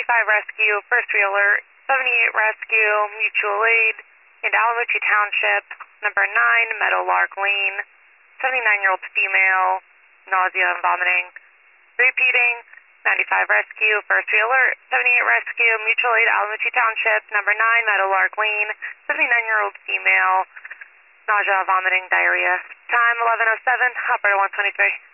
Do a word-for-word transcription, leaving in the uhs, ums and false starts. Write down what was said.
seventy-five rescue, first alert, seventy-eight rescue, mutual aid, in Alamucci Township, number nine, Meadowlark Lane, seventy-nine-year-old female, nausea and vomiting. Repeating, ninety-five rescue, first alert, seventy-eight rescue, mutual aid, Alamucci Township, number nine, Meadowlark Lane, seventy-nine-year-old female, nausea, vomiting, diarrhea. Time eleven oh seven, operator one twenty-three.